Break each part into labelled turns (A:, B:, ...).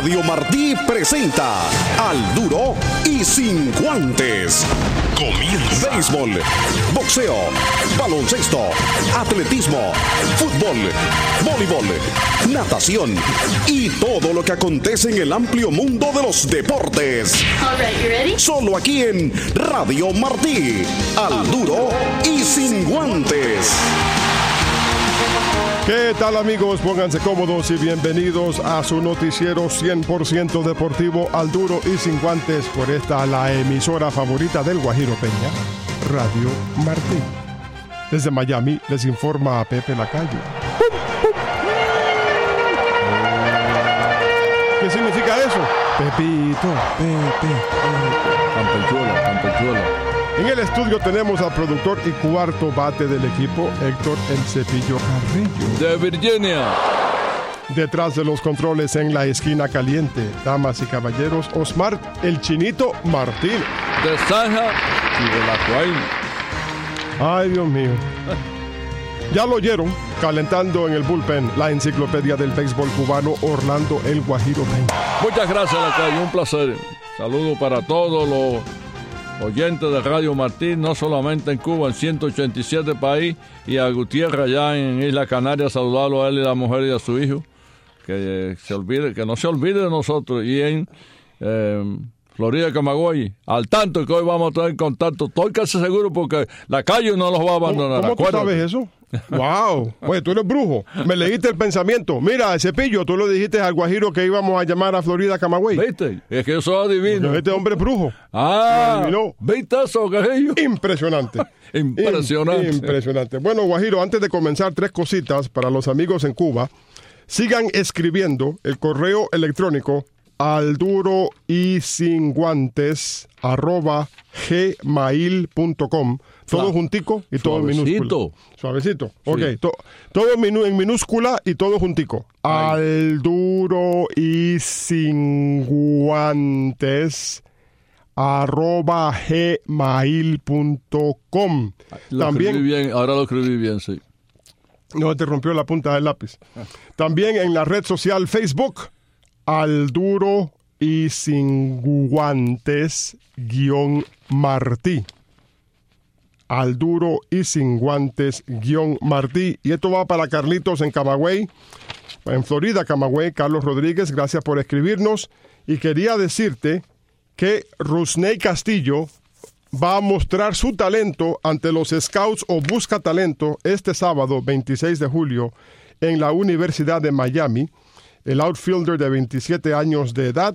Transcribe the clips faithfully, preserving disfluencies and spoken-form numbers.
A: Radio Martí presenta Al Duro y Sin Guantes. Comienza. Béisbol, boxeo, baloncesto, atletismo, fútbol, voleibol, natación y todo lo que acontece en el amplio mundo de los deportes.
B: All right, you ready?
A: Solo aquí en Radio Martí. Al Duro y Sin Guantes.
C: ¿Qué tal, amigos? Pónganse cómodos y bienvenidos a su noticiero cien por ciento deportivo Al Duro y Sin Guantes por esta, la emisora favorita del Guajiro Peña, Radio Martí. Desde Miami les informa a Pepe Lacayo. ¿Qué significa eso? Pepito, Pepe, Pepe.
D: Campechuelo, campechuelo.
C: En el estudio tenemos al productor y cuarto bate del equipo, Héctor El Cepillo Carrillo.
D: De Virginia.
C: Detrás de los controles en la esquina caliente, damas y caballeros, Osmar El Chinito Martín.
D: De Saja y de la Cuain.
C: Ay, Dios mío. Ya lo oyeron, calentando en el bullpen, la enciclopedia del béisbol cubano, Orlando El Guajiro Peña.
D: Muchas gracias, Lacayo, un placer. Saludos para todos los oyentes de Radio Martín, no solamente en Cuba, en ciento ochenta y siete países, y a Gutiérrez allá en Isla Canaria, saludarlo a él y a la mujer y a su hijo, que se olvide, que no se olvide de nosotros, y en eh, Florida, Camagüey, al tanto que hoy vamos a estar en contacto, estoy casi seguro porque la calle no los va a abandonar.
C: ¿Cómo, cómo tú sabes eso? ¡Wow! Oye, tú eres brujo. Me leíste el pensamiento. Mira, Cepillo, tú lo dijiste al Guajiro que íbamos a llamar a Florida Camagüey.
D: ¿Viste? Es que yo soy adivino.
C: Este hombre es brujo.
D: Ah, ¿viste eso, Guajiro?
C: Impresionante.
D: Impresionante.
C: Impresionante. Bueno, Guajiro, antes de comenzar, tres cositas para los amigos en Cuba. Sigan escribiendo el correo electrónico al duro y sin guantes arroba gmail punto com. Todo juntico y todo en minúscula. Suavecito. Sí. Ok, to, todo en minúscula y todo juntico. Ay. Al duro y sin guantes arroba gmail punto com.
D: Lo También, escribí bien, ahora lo escribí bien, sí.
C: No te rompió la punta del lápiz. También en la red social Facebook, Al Duro y Sin Guantes guión Martí. Al Duro y Sin Guantes guión Martí. Y esto va para Carlitos en Camagüey, en Florida, Camagüey. Carlos Rodríguez, gracias por escribirnos. Y quería decirte que Rusney Castillo va a mostrar su talento ante los Scouts o Busca Talento este sábado, veintiséis de julio, en la Universidad de Miami. El outfielder de veintisiete años de edad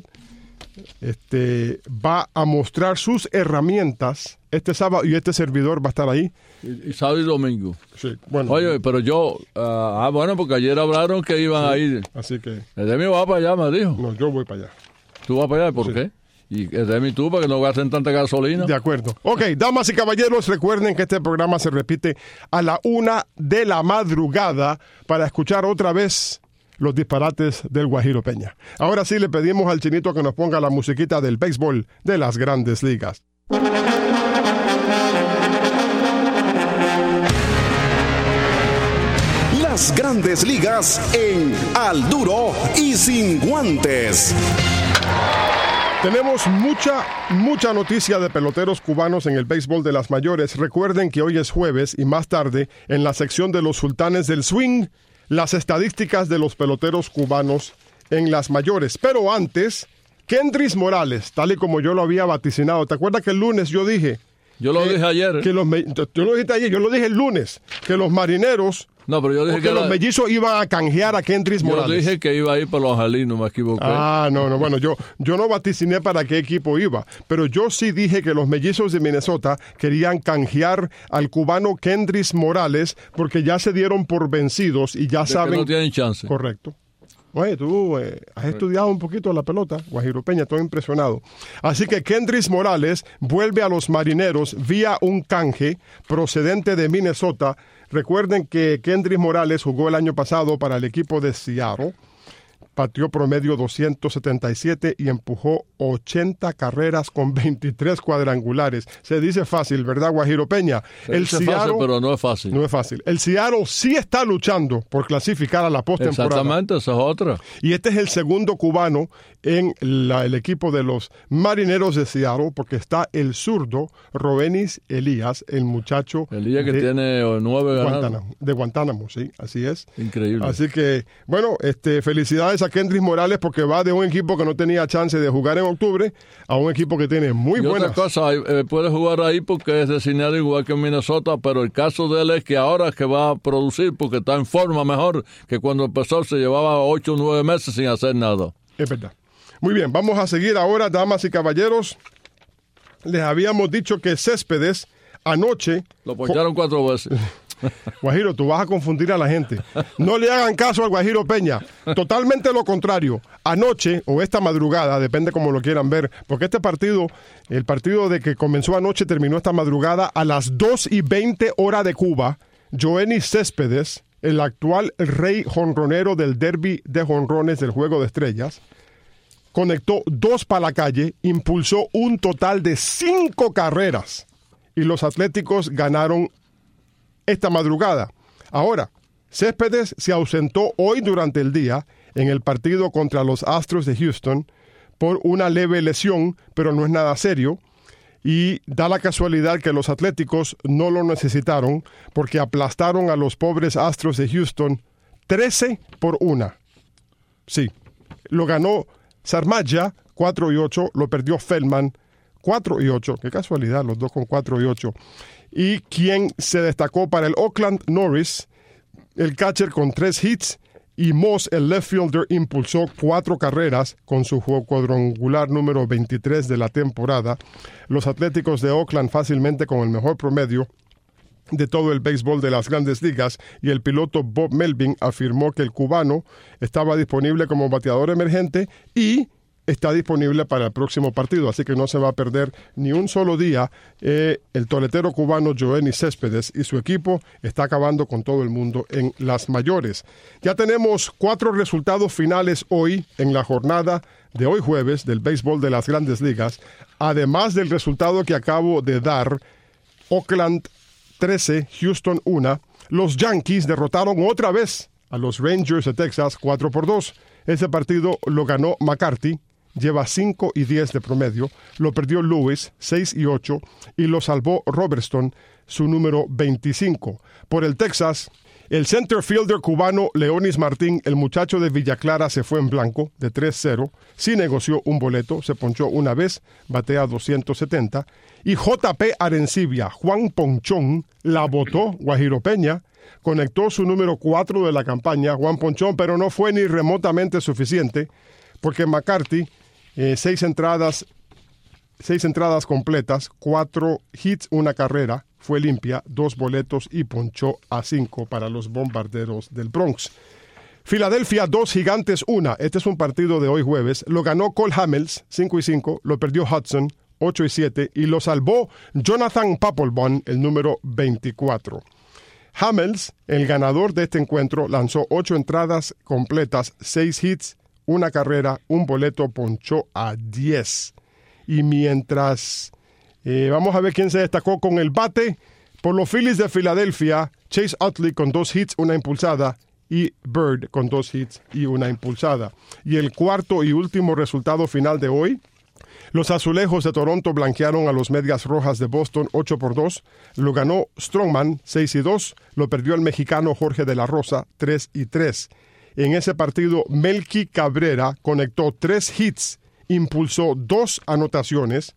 C: este, va a mostrar sus herramientas este sábado y este servidor va a estar ahí.
D: Y, y sábado y domingo.
C: Sí, bueno.
D: Oye, pero yo... Uh, ah, bueno, porque ayer hablaron que iban sí, a ir.
C: Así que...
D: Edemi va para allá, me dijo.
C: No, yo voy para allá.
D: ¿Tú vas para allá? ¿Por sí. qué? Y Edemi tú, para que no gasten tanta gasolina.
C: De acuerdo. Ok, damas y caballeros, recuerden que este programa se repite a la una de la madrugada para escuchar otra vez los disparates del Guajiro Peña. Ahora sí le pedimos al Chinito que nos ponga la musiquita del béisbol de las Grandes Ligas.
A: Las Grandes Ligas en Al Duro y Sin Guantes.
C: Tenemos mucha, mucha noticia de peloteros cubanos en el béisbol de las mayores. Recuerden que hoy es jueves y más tarde, en la sección de los sultanes del swing, las estadísticas de los peloteros cubanos en las mayores. Pero antes, Kendrys Morales, tal y como yo lo había vaticinado. ¿Te acuerdas que el lunes yo dije?
D: Yo lo
C: que,
D: dije ayer.
C: Que los, yo lo dije ayer, yo lo dije el lunes, que los marineros...
D: No, pero yo dije
C: que,
D: que
C: los
D: la...
C: mellizos iban a canjear a Kendrys Morales.
D: Yo dije que iba a ir para los angelinos, me equivoqué.
C: Ah, no, no, bueno, yo, yo no vaticiné para qué equipo iba, pero yo sí dije que los mellizos de Minnesota querían canjear al cubano Kendrys Morales porque ya se dieron por vencidos y ya
D: de
C: saben...
D: que no tienen chance.
C: Correcto. Oye, tú eh, has estudiado un poquito la pelota, Guajiro Peña, estoy impresionado. Así que Kendrys Morales vuelve a los marineros vía un canje procedente de Minnesota. Recuerden que Kendrys Morales jugó el año pasado para el equipo de Seattle, batió promedio doscientos setenta y siete y empujó ochenta carreras con veintitrés cuadrangulares. Se dice fácil, ¿verdad, Guajiro Peña?
D: Se el dice Seattle, fácil, pero no es fácil.
C: No es fácil. El Seattle sí está luchando por clasificar a la postemporada.
D: Exactamente, esa es otra.
C: Y este es el segundo cubano en la, el equipo de los Marineros de Seattle, porque está el zurdo Robenis Elías, el muchacho
D: Elías que
C: de
D: tiene nueve ganados.
C: Guantánamo, de Guantánamo, sí, así es.
D: Increíble.
C: Así que, bueno, este, felicidades a Kendrys Morales porque va de un equipo que no tenía chance de jugar en octubre a un equipo que tiene muy
D: y
C: buenas.
D: Otra cosa, eh, puede jugar ahí porque es designado igual que en Minnesota, pero el caso de él es que ahora es que va a producir porque está en forma mejor que cuando empezó, se llevaba ocho o nueve meses sin hacer nada.
C: Es verdad. Muy bien, vamos a seguir ahora, damas y caballeros. Les habíamos dicho que Céspedes anoche...
D: Lo poncharon cuatro veces.
C: Guajiro, tú vas a confundir a la gente. No le hagan caso al Guajiro Peña. Totalmente lo contrario. Anoche o esta madrugada, depende como lo quieran ver, porque este partido, el partido de que comenzó anoche terminó esta madrugada a las dos y veinte hora de Cuba. Yoenis Céspedes, el actual rey jonronero del derbi de jonrones del Juego de Estrellas, conectó dos para la calle, impulsó un total de cinco carreras y los Atléticos ganaron esta madrugada. Ahora, Céspedes se ausentó hoy durante el día en el partido contra los Astros de Houston por una leve lesión, pero no es nada serio. Y da la casualidad que los Atléticos no lo necesitaron porque aplastaron a los pobres Astros de Houston trece por una. Sí, lo ganó Sarmaja cuatro y ocho, lo perdió Feldman cuatro y ocho. Qué casualidad, los dos con cuatro y ocho. Y quien se destacó para el Oakland, Norris, el catcher con tres hits, y Moss, el left fielder, impulsó cuatro carreras con su juego cuadrangular número veintitrés de la temporada. Los Atléticos de Oakland fácilmente con el mejor promedio de todo el béisbol de las Grandes Ligas, y el piloto Bob Melvin afirmó que el cubano estaba disponible como bateador emergente y está disponible para el próximo partido, así que no se va a perder ni un solo día. Eh, el toletero cubano Yoenis Céspedes y su equipo está acabando con todo el mundo en las mayores. Ya tenemos cuatro resultados finales hoy en la jornada de hoy jueves del béisbol de las Grandes Ligas, además del resultado que acabo de dar. Oakland trece, Houston uno. Los Yankees derrotaron otra vez a los Rangers de Texas cuatro por dos. Ese partido lo ganó McCarthy, lleva cinco y diez de promedio, lo perdió Lewis, seis y ocho, y lo salvó Robertson, su número veinticinco. Por el Texas, el center fielder cubano Leonis Martín, el muchacho de Villa Clara, se fue en blanco de tres cero, sí negoció un boleto, se ponchó una vez, batea doscientos setenta, y J P Arencibia, Juan Ponchón, la botó Guajiro Peña, conectó su número cuatro de la campaña, Juan Ponchón, pero no fue ni remotamente suficiente, porque McCarthy, eh, seis entradas, seis entradas completas, cuatro hits, una carrera, fue limpia, dos boletos y ponchó a cinco para los Bombarderos del Bronx. Filadelfia dos, Gigantes uno. Este es un partido de hoy jueves. Lo ganó Cole Hamels, cinco y cinco, lo perdió Hudson, ocho y siete, y lo salvó Jonathan Papelbon, el número veinticuatro. Hamels, el ganador de este encuentro, lanzó ocho entradas completas, seis hits, una carrera, un boleto, ponchó a diez. Y mientras eh, vamos a ver quién se destacó con el bate, por los Phillies de Filadelfia, Chase Utley con dos hits, una impulsada, y Bird con dos hits y una impulsada. Y el cuarto y último resultado final de hoy, los Azulejos de Toronto blanquearon a los Medias Rojas de Boston ocho por dos. Lo ganó Strongman seis y dos. Lo perdió el mexicano Jorge de la Rosa tres y tres. En ese partido, Melky Cabrera conectó tres hits, impulsó dos anotaciones.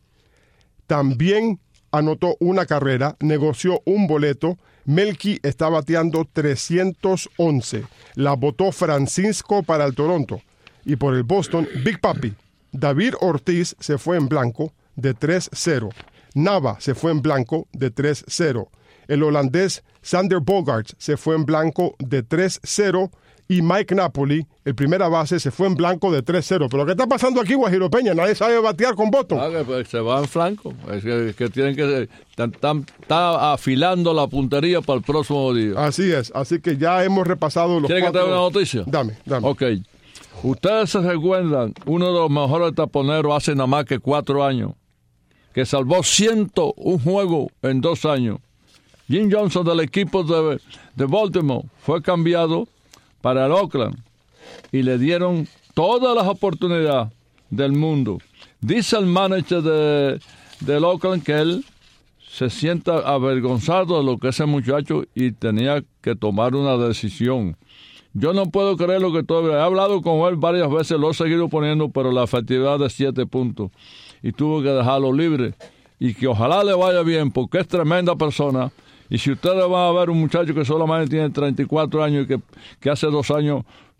C: También anotó una carrera, negoció un boleto. Melky está bateando trescientos once. La botó Francisco para el Toronto. Y por el Boston, Big Papi, David Ortiz se fue en blanco de tres cero. Nava se fue en blanco de tres cero. El holandés Sander Bogaerts se fue en blanco de tres cero. Y Mike Napoli, el primera base, se fue en blanco de tres cero. Pero ¿qué está pasando aquí, Guajiro Peña? Nadie sabe batear con Boston.
D: Ah, pues se va en flanco. Es que, es que tienen que... Están afilando la puntería para el próximo día.
C: Así es. Así que ya hemos repasado los
D: ¿Quieres
C: cuatro...
D: que te dé una noticia?
C: Dame, dame.
D: Ok. Ustedes se recuerdan, uno de los mejores taponeros hace nada más que cuatro años, que salvó ciento un juego en dos años. Jim Johnson del equipo de, de Baltimore fue cambiado para el Oakland y le dieron todas las oportunidades del mundo. Dice el manager de, del Oakland que él se sienta avergonzado de lo que ese muchacho y tenía que tomar una decisión. Yo no puedo creer lo que todavía he hablado con él varias veces, lo he seguido poniendo, pero la efectividad de siete puntos y tuvo que dejarlo libre y que ojalá le vaya bien porque es tremenda persona. Y si ustedes van a ver un muchacho que solamente tiene treinta y cuatro años y que, que hace dos años,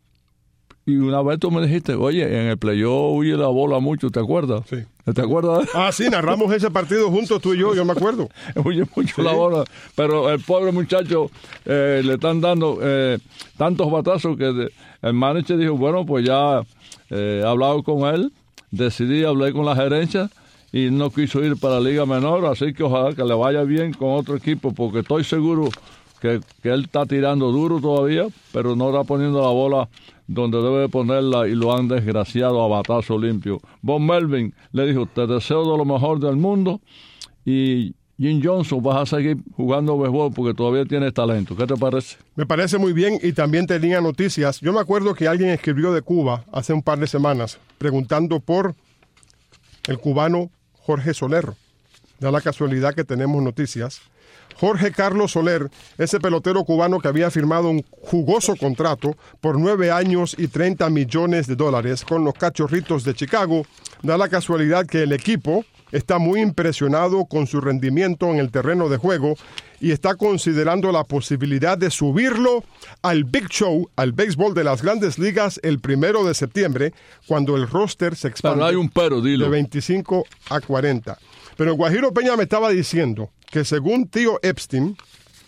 D: y una vez tú me dijiste, oye, en el playoff huye la bola mucho, ¿te acuerdas?
C: Sí.
D: ¿Te acuerdas?
C: Ah, sí, narramos ese partido juntos tú y yo, yo me acuerdo.
D: Huye mucho
C: sí.
D: la bola, pero el pobre muchacho eh, le están dando eh, tantos batazos que de, el manager dijo, bueno, pues ya eh, he hablado con él, decidí, hablé con la gerencia, y no quiso ir para la Liga Menor, así que ojalá que le vaya bien con otro equipo, porque estoy seguro que, que él está tirando duro todavía, pero no está poniendo la bola donde debe ponerla y lo han desgraciado a batazo limpio. Bob Melvin le dijo, te deseo de lo mejor del mundo y Jim Johnson, vas a seguir jugando béisbol porque todavía tienes talento. ¿Qué te parece?
C: Me parece muy bien y también tenía noticias. Yo me acuerdo que alguien escribió de Cuba hace un par de semanas preguntando por el cubano Jorge Soler. Da la casualidad que tenemos noticias. Jorge Carlos Soler, ese pelotero cubano que había firmado un jugoso contrato por nueve años y treinta millones de dólares con los Cachorritos de Chicago, da la casualidad que el equipo está muy impresionado con su rendimiento en el terreno de juego y está considerando la posibilidad de subirlo al Big Show, al béisbol de las Grandes Ligas, el primero de septiembre, cuando el roster se expande.
D: Pero hay un pero, dilo.
C: De veinticinco a cuarenta. Pero Guajiro Peña me estaba diciendo que según Tío Epstein,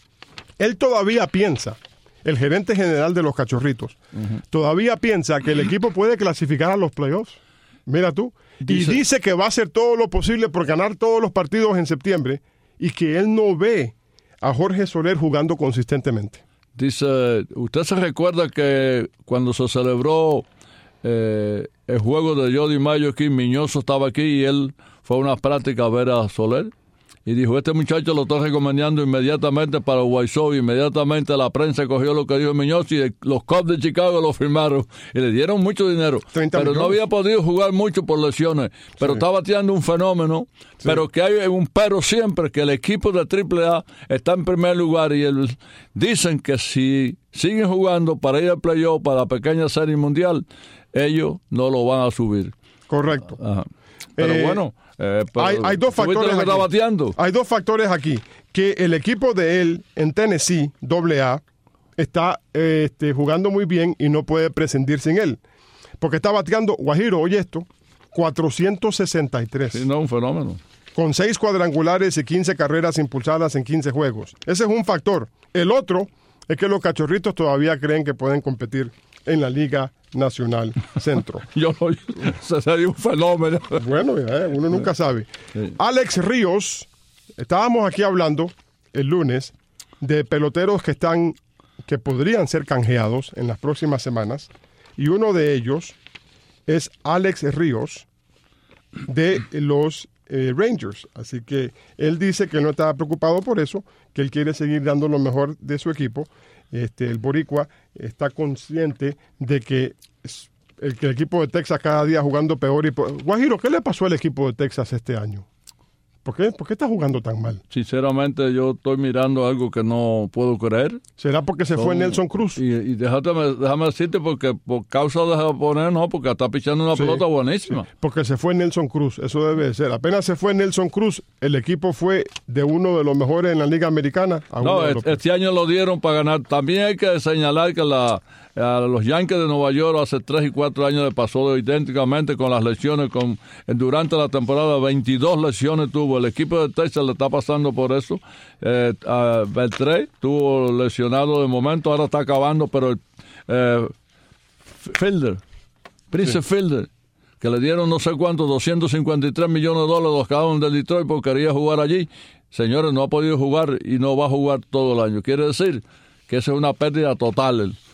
C: él todavía piensa, el gerente general de los Cachorritos, uh-huh. todavía piensa que el equipo puede clasificar a los playoffs. Mira tú. Dice, y dice que va a hacer todo lo posible por ganar todos los partidos en septiembre y que él no ve a Jorge Soler jugando consistentemente.
D: Dice, ¿usted se recuerda que cuando se celebró eh, el juego de Jody Mayo aquí, Miñoso estaba aquí y él fue a una práctica a ver a Soler? Y dijo, este muchacho lo está recomendando inmediatamente para White Sox. Inmediatamente la prensa cogió lo que dijo Miñoso y los Cubs de Chicago lo firmaron. Y le dieron mucho dinero. Pero millones. No había podido jugar mucho por lesiones. Pero sí. Está bateando un fenómeno. Sí. Pero que hay un pero siempre, que el equipo de triple A está en primer lugar. Y el, dicen que si siguen jugando para ir al playoff, para la pequeña serie mundial, ellos no lo van a subir.
C: Correcto.
D: Ajá. Pero eh, bueno... Eh,
C: hay, hay, dos factores
D: que está bateando?
C: hay dos factores aquí. Que el equipo de él en Tennessee, doble A, está eh, este, jugando muy bien y no puede prescindir sin él. Porque está bateando, Guajiro, oye esto, cuatrocientos sesenta y tres.
D: Sí, no, un fenómeno.
C: Con seis cuadrangulares y quince carreras impulsadas en quince juegos. Ese es un factor. El otro es que los Cachorritos todavía creen que pueden competir en la Liga Nacional Centro.
D: Yo no, se sería un fenómeno.
C: Bueno, eh, uno nunca sabe. Sí. Alex Ríos, estábamos aquí hablando el lunes de peloteros que están, que podrían ser canjeados en las próximas semanas, y uno de ellos es Alex Ríos de los eh, Rangers. Así que él dice que no está preocupado por eso, que él quiere seguir dando lo mejor de su equipo. Este, el boricua está consciente de que el, que el equipo de Texas cada día jugando peor. Y peor. Guajiro, ¿qué le pasó al equipo de Texas este año? ¿Por qué, ¿Por qué está jugando tan mal?
D: Sinceramente, yo estoy mirando algo que no puedo creer.
C: ¿Será porque se Son, fue Nelson Cruz?
D: Y, y déjame, déjame decirte, porque por causa de japonés, no, porque está pichando una sí, pelota buenísima.
C: Sí, porque se fue Nelson Cruz, eso debe ser. Apenas se fue Nelson Cruz, el equipo fue de uno de los mejores en la Liga Americana. A
D: no,
C: uno
D: este, este año lo dieron para ganar. También hay que señalar que la... a los Yankees de Nueva York hace tres y cuatro años le pasó idénticamente con las lesiones. Con, durante la temporada veintidós lesiones tuvo. El equipo de Texas le está pasando por eso. Eh, a Beltré tuvo lesionado de momento, ahora está acabando, pero el eh, Fielder, Prince sí. Fielder, que le dieron no sé cuántos, doscientos cincuenta y tres millones de dólares, los quedaron de Detroit porque quería jugar allí. Señores, no ha podido jugar y no va a jugar todo el año. Quiere decir que esa es una pérdida total.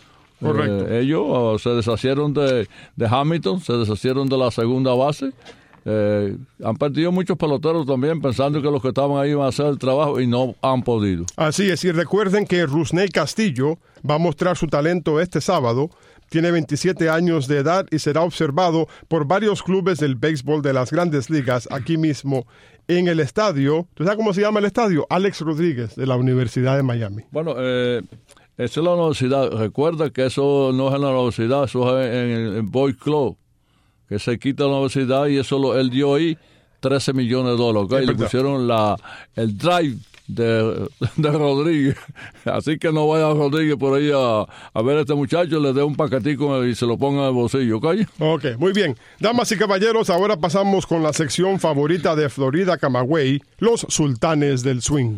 C: Correcto.
D: Eh, ellos uh, se deshacieron de, de Hamilton, se deshacieron de la segunda base. Eh, han perdido muchos peloteros también pensando que los que estaban ahí iban a hacer el trabajo y no han podido.
C: Así es, y recuerden que Rusney Castillo va a mostrar su talento este sábado. Tiene veintisiete años de edad y será observado por varios clubes del béisbol de las Grandes Ligas aquí mismo en el estadio. ¿Tú sabes cómo se llama el estadio? Alex Rodríguez de la Universidad de Miami.
D: Bueno, eh, esa es la universidad. Recuerda que eso no es en la universidad, eso es en el en Boys Club, que se quita la universidad y eso lo, él dio ahí trece millones de dólares. ¿Okay? Y le pusieron la, el drive de, de Rodríguez. Así que no vaya Rodríguez por ahí a, a ver a este muchacho, le dé un paquetico y se lo ponga en el bolsillo. ¿Okay?
C: Ok, muy bien. Damas y caballeros, ahora pasamos con la sección favorita de Florida Camagüey, los sultanes del swing.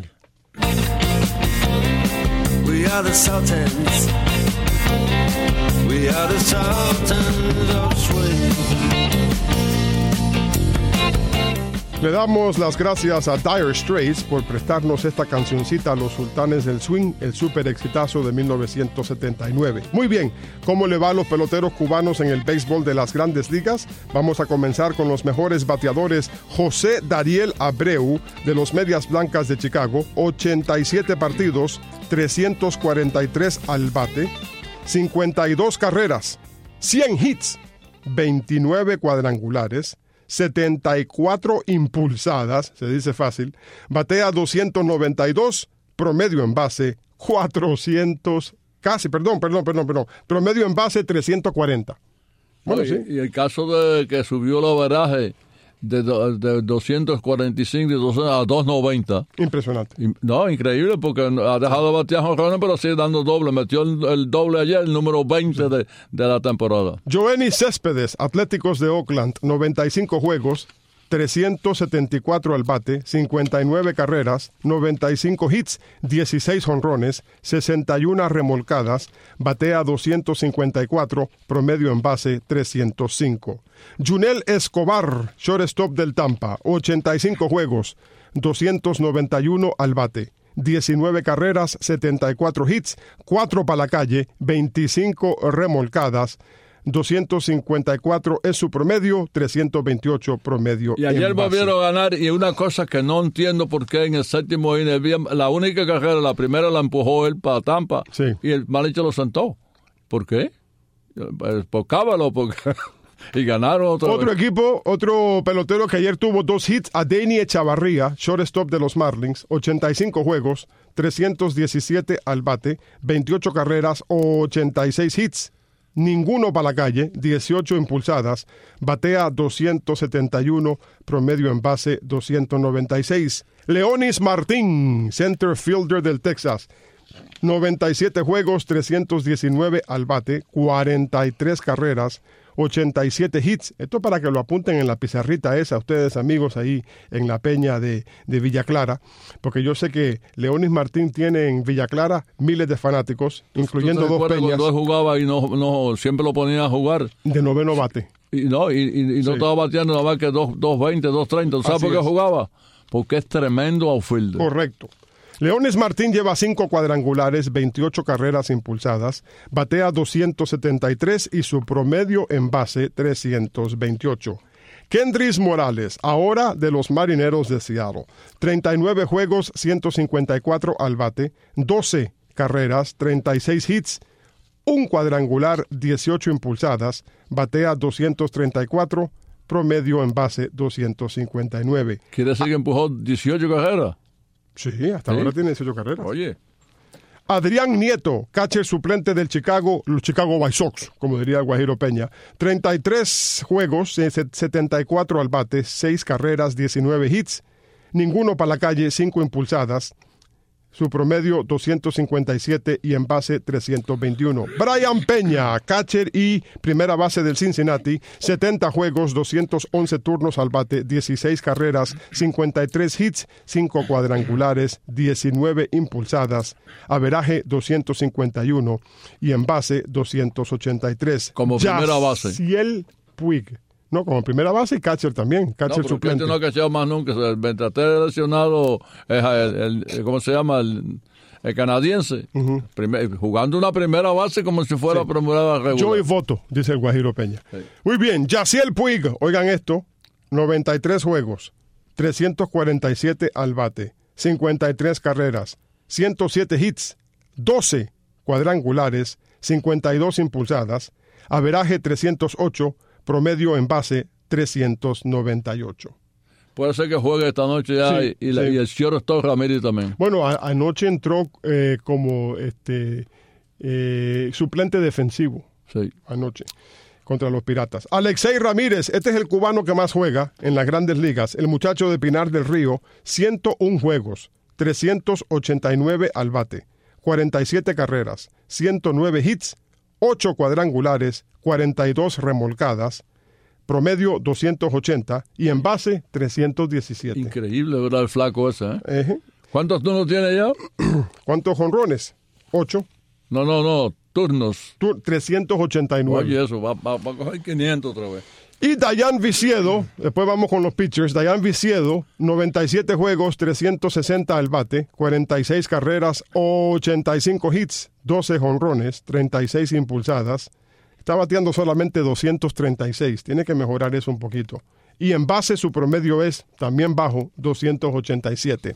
B: We are the Sultans. We are the Sultans of Swing.
C: Le damos las gracias a Dire Straits por prestarnos esta cancioncita a los sultanes del swing, el súper exitazo de mil novecientos setenta y nueve. Muy bien, ¿cómo le va a los peloteros cubanos en el béisbol de las Grandes Ligas? Vamos a comenzar con los mejores bateadores. José Dariel Abreu, de los Medias Blancas de Chicago, ochenta y siete partidos, trescientos cuarenta y tres al bate, cincuenta y dos carreras, cien hits, veintinueve cuadrangulares, setenta y cuatro impulsadas, se dice fácil, batea doscientos noventa y dos, promedio en base cuatrocientos, casi, perdón, perdón, perdón, perdón, promedio en base trescientos cuarenta. Bueno,
D: y,
C: sí.
D: y el caso de que subió el averaje de, de doscientos cuarenta y cinco a doscientos noventa.
C: Impresionante.
D: No, increíble, porque ha dejado de batear jonrones, pero sigue dando doble. Metió el, el doble ayer, el número veinte de, de la temporada.
C: Joenny Céspedes, Atléticos de Oakland, noventa y cinco juegos, trescientos setenta y cuatro al bate, cincuenta y nueve carreras, noventa y cinco hits, dieciséis jonrones, sesenta y una remolcadas, batea doscientos cincuenta y cuatro, promedio en base trescientos cinco. Junel Escobar, shortstop del Tampa, ochenta y cinco juegos, doscientos noventa y uno al bate, diecinueve carreras, setenta y cuatro hits, cuatro para la calle, veinticinco remolcadas, doscientos cincuenta y cuatro es su promedio, trescientos veintiocho promedio.
D: Y ayer
C: en base.
D: volvieron a ganar, y una cosa que no entiendo por qué en el séptimo inning, la única carrera, la primera la empujó él para Tampa,
C: sí,
D: y el manager lo sentó. ¿Por qué? Por cábalo, porque... y ganaron otra
C: Otro
D: vez.
C: equipo, otro pelotero que ayer tuvo dos hits, Adeiny Echavarría, shortstop de los Marlins, ochenta y cinco juegos, trescientos diecisiete al bate, veintiocho carreras, ochenta y seis hits, ninguno para la calle, dieciocho impulsadas, batea doscientos setenta y uno, promedio en base doscientos noventa y seis. Leonis Martín, center fielder del Texas, noventa y siete juegos, trescientos diecinueve al bate, cuarenta y tres carreras, ochenta y siete hits. Esto para que lo apunten en la pizarrita esa, ustedes amigos ahí en la peña de, de Villa Clara, porque yo sé que Leonis Martín tiene en Villa Clara miles de fanáticos, incluyendo dos peñas.
D: Cuando él jugaba y no, no siempre lo ponía a jugar
C: de noveno bate.
D: Y no, y, y, y no
C: sí.
D: estaba bateando nada más que dos veinte, dos treinta. ¿Sabes por qué
C: es.
D: jugaba? Porque es tremendo outfielder.
C: Correcto. Leonis Martín lleva cinco cuadrangulares, veintiocho carreras impulsadas, batea doscientos setenta y tres y su promedio en base trescientos veintiocho. Kendrys Morales, ahora de los Marineros de Seattle, treinta y nueve juegos, ciento cincuenta y cuatro al bate, doce carreras, treinta y seis hits, un cuadrangular, dieciocho impulsadas, batea doscientos treinta y cuatro, promedio en base doscientos cincuenta y nueve.
D: ¿Quiere decir que empujó dieciocho carreras?
C: Sí, hasta ¿Sí? ahora tiene dieciocho carreras.
D: Oye.
C: Adrián Nieto, catcher suplente del Chicago, los Chicago White Sox, como diría Guajiro Peña. treinta y tres juegos, setenta y cuatro al bate, seis carreras, diecinueve hits, ninguno para la calle, cinco impulsadas. Su promedio doscientos cincuenta y siete y en base trescientos veintiuno. Brian Peña, catcher y primera base del Cincinnati, setenta juegos, doscientos once turnos al bate, dieciséis carreras, cincuenta y tres hits, cinco cuadrangulares, diecinueve impulsadas, averaje doscientos cincuenta y uno y en base doscientos ochenta y tres.
D: Como primera base.
C: Yaciel Puig. No, como primera base y catcher también, catcher
D: no,
C: suplente.
D: No, no ha cachado más nunca. Mientras esté lesionado, el, el, ¿cómo se llama? El, el canadiense, uh-huh. primer, jugando una primera base como si fuera sí. primera regular.
C: Yo y voto, dice el Guajiro Peña. Sí. Muy bien, Yasiel Puig, oigan esto, noventa y tres juegos, trescientos cuarenta y siete al bate, cincuenta y tres carreras, ciento siete hits, doce cuadrangulares, cincuenta y dos impulsadas, averaje trescientos ocho, promedio en base trescientos noventa y ocho.
D: Puede ser que juegue esta noche ya sí, y, y, sí. y el shortstop Ramírez también.
C: Bueno, a, anoche entró eh, como este eh, suplente defensivo.
D: Sí.
C: Anoche contra los Piratas. Alexei Ramírez, este es el cubano que más juega en las grandes ligas. El muchacho de Pinar del Río, ciento uno juegos, trescientos ochenta y nueve al bate, cuarenta y siete carreras, ciento nueve hits, ocho cuadrangulares, cuarenta y dos remolcadas, promedio doscientos ochenta y en base trescientos diecisiete.
D: Increíble, ¿verdad? El flaco ese, ¿eh?
C: Uh-huh.
D: ¿Cuántos turnos tiene ya?
C: ¿Cuántos jonrones? Ocho.
D: No, no, no, turnos.
C: Tur- trescientos ochenta y nueve.
D: Oye, eso, va, va, va a coger quinientos otra vez.
C: Y Dayan Viciedo, después vamos con los pitchers. Dayan Viciedo, noventa y siete juegos, trescientos sesenta al bate, cuarenta y seis carreras, ochenta y cinco hits, doce jonrones, treinta y seis impulsadas. Está bateando solamente doscientos treinta y seis. Tiene que mejorar eso un poquito. Y en base su promedio es también bajo, doscientos ochenta y siete.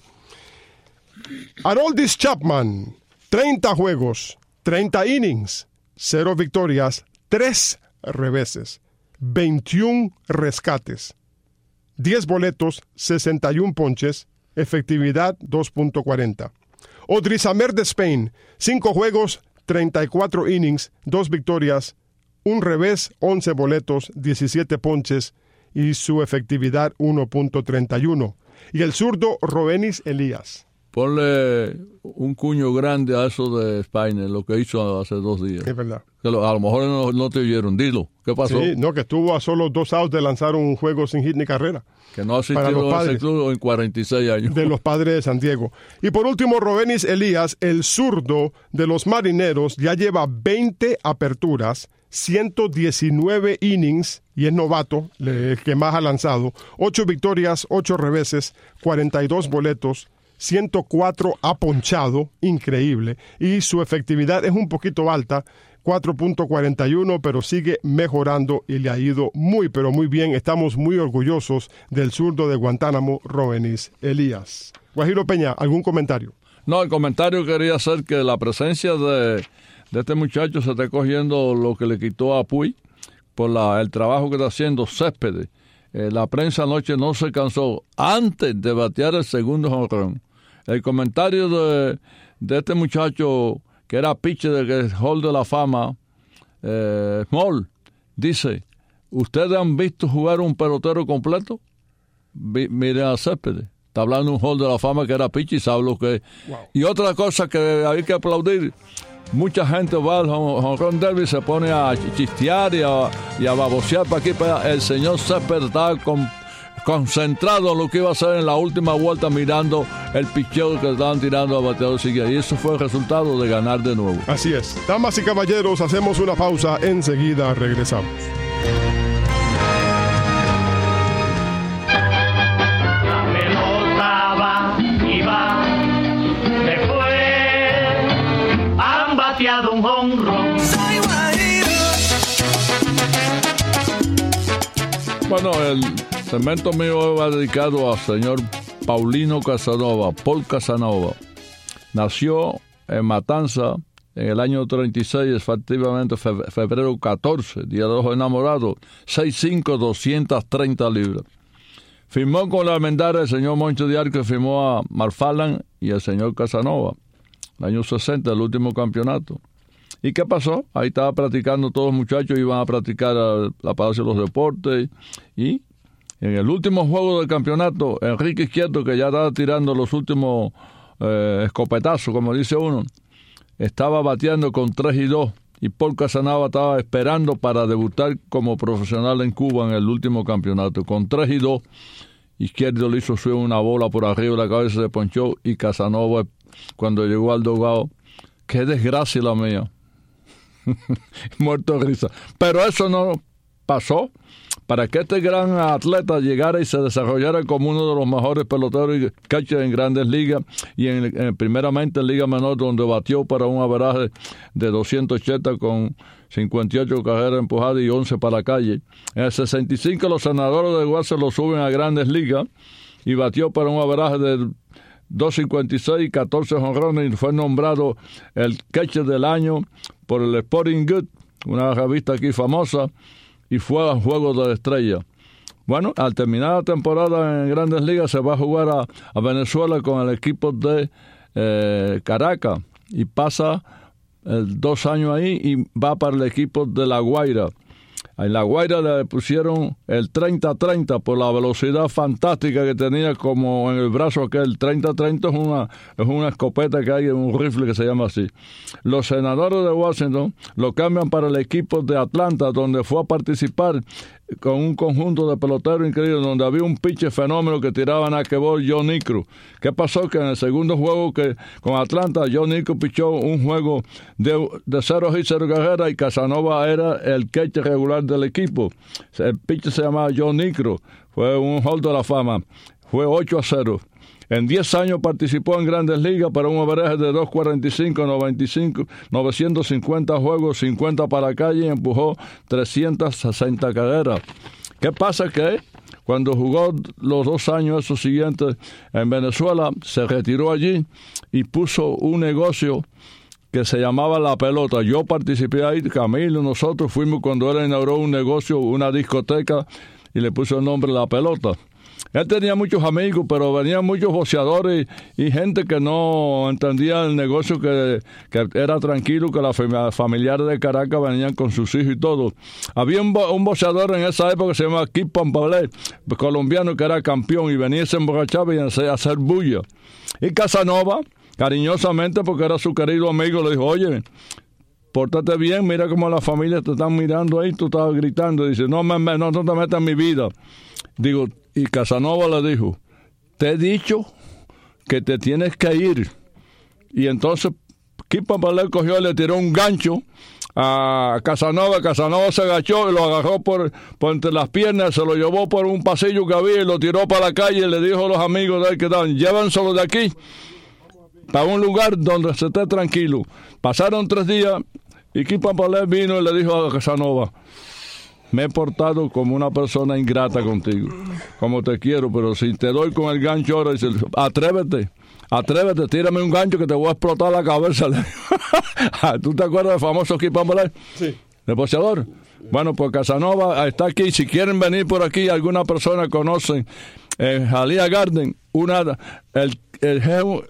C: Aroldis Chapman, treinta juegos, treinta innings, cero victorias, tres reveses, veintiún rescates, diez boletos, sesenta y uno ponches, efectividad dos punto cuarenta. Odrisamer de Spain, cinco juegos, treinta y cuatro innings, dos victorias, un revés, once boletos, diecisiete ponches y su efectividad uno punto treinta y uno. Y el zurdo Roenis Elías.
D: Ponle un cuño grande a eso de Spiner, lo que hizo hace dos días.
C: Es verdad.
D: Que lo, a lo mejor no, no te oyeron. Dilo, ¿qué pasó?
C: Sí, no, que estuvo a solo dos outs de lanzar un juego sin hit ni carrera.
D: Que no ha asistido a ese club en cuarenta y seis años.
C: De los Padres de San Diego. Y por último, Roenis Elías, el zurdo de los Marineros, ya lleva veinte aperturas, ciento diecinueve innings, y es novato, el que más ha lanzado, ocho victorias, ocho reveses, cuarenta y dos boletos, ciento cuatro ha ponchado, increíble, y su efectividad es un poquito alta, cuatro punto cuarenta y uno, pero sigue mejorando y le ha ido muy, pero muy bien. Estamos muy orgullosos del zurdo de Guantánamo, Roenis Elías. Guajiro Peña, ¿algún comentario?
D: No, el comentario quería hacer que la presencia de, de este muchacho se está cogiendo lo que le quitó a Puig por la, el trabajo que está haciendo Céspedes. Eh, la prensa anoche no se cansó antes de batear el segundo jonrón. El comentario de, de este muchacho que era pitcher del Hall de la Fama, eh, Small, dice, ¿ustedes han visto jugar un pelotero completo? Vi, miren a Céspedes. Está hablando de un Hall de la Fama que era pitcher y sabe lo que es. Wow. Y otra cosa que hay que aplaudir, mucha gente va al jonrón derby y se pone a chistear y a, y a babosear para aquí. Para el señor Céspedes estaba con, concentrado en lo que iba a hacer en la última vuelta, mirando el picheo que estaban tirando a bateador siguiente. Y eso fue el resultado de ganar de nuevo.
C: Así es. Damas y caballeros, hacemos una pausa. Enseguida regresamos.
E: La pelota va y va. Después han bateado un jonrón.
D: Bueno, el segmento mío va dedicado al señor Paulino Casanova, Paul Casanova. Nació en Matanza en el año treinta y seis, efectivamente febrero catorce, día de los enamorados, seis cinco, doscientas treinta libras. Firmó con la almendaria el señor Moncho Diar, que firmó a Marfalan y el señor Casanova. En el año sesenta, el último campeonato. ¿Y qué pasó? Ahí estaba practicando todos los muchachos, iban a practicar a la Palacio de los Deportes. Y en el último juego del campeonato, Enrique Izquierdo, que ya estaba tirando los últimos eh, escopetazos, como dice uno, estaba bateando con tres y dos. Y Paul Casanova estaba esperando para debutar como profesional en Cuba en el último campeonato. Con tres y dos, Izquierdo le hizo subir una bola por arriba de la cabeza, se ponchó, y Casanova, cuando llegó al dogado, qué desgracia la mía. Muerto de risa. Pero eso no pasó para que este gran atleta llegara y se desarrollara como uno de los mejores peloteros y catchers en Grandes Ligas y en, en, primeramente en Liga Menor, donde batió para un averaje de doscientos ochenta con cincuenta y ocho carreras empujadas y once para la calle. En el sesenta y cinco los Senadores de Guase lo suben a Grandes Ligas y batió para un averaje de dos cincuenta y seis y catorce jonrones y fue nombrado el catcher del año por el Sporting Good, una revista aquí famosa, y fue a Juegos de la Estrella. Bueno, al terminar la temporada en Grandes Ligas se va a jugar a, a Venezuela con el equipo de eh, Caracas y pasa eh, dos años ahí y va para el equipo de La Guaira. En La Guaira le pusieron el treinta treinta por la velocidad fantástica que tenía, como en el brazo aquel. El treinta treinta es una, es una escopeta que hay en un rifle que se llama así. Los Senadores de Washington lo cambian para el equipo de Atlanta, donde fue a participar con un conjunto de peloteros increíbles, donde había un pitcher fenómeno que tiraban a quebol, John Niekro. ¿Qué pasó? Que en el segundo juego que con Atlanta, John Niekro pichó un juego de, de cero y cero carreras y Casanova era el catcher regular del equipo. El pitcher se llamaba John Niekro. Fue un Hall de la Fama. Fue ocho a cero. En diez años participó en Grandes Ligas para un averaje de dos cuarenta y cinco, noventa y cinco, novecientos cincuenta juegos, cincuenta para calle y empujó trescientas sesenta carreras. ¿Qué pasa? Que cuando jugó los dos años esos siguientes en Venezuela, se retiró allí y puso un negocio que se llamaba La Pelota. Yo participé ahí, Camilo, nosotros fuimos cuando él inauguró un negocio, una discoteca, y le puso el nombre La Pelota. Él tenía muchos amigos, pero venían muchos boxeadores y, y gente que no entendía el negocio, que, que era tranquilo, que las familiares de Caracas venían con sus hijos y todo. Había un, un boxeador en esa época que se llamaba Kip Pampalé, colombiano, que era campeón, y venía y se emborrachaba y a hacer bulla. Y Casanova, cariñosamente, porque era su querido amigo, le dijo: oye, pórtate bien, mira cómo la familia te están mirando ahí, tú estabas gritando. Y dice: no, me, no, no te metas en mi vida. Digo, y Casanova le dijo: te he dicho que te tienes que ir. Y entonces Kip Pampalé cogió y le tiró un gancho a Casanova. Casanova se agachó y lo agarró por, por entre las piernas, se lo llevó por un pasillo que había y lo tiró para la calle, y le dijo a los amigos de él que estaban: llévenselo de aquí para un lugar donde se esté tranquilo. Pasaron tres días y Kip Pampalé vino y le dijo a Casanova: me he portado como una persona ingrata contigo, como te quiero, pero si te doy con el gancho ahora, dice, atrévete, atrévete, tírame un gancho que te voy a explotar la cabeza. ¿Tú te acuerdas del famoso Kip Pampalé? Sí. ¿El boxeador? Bueno, pues Casanova está aquí. Si quieren venir por aquí, alguna persona conocen en Jalía Garden, una, el, el,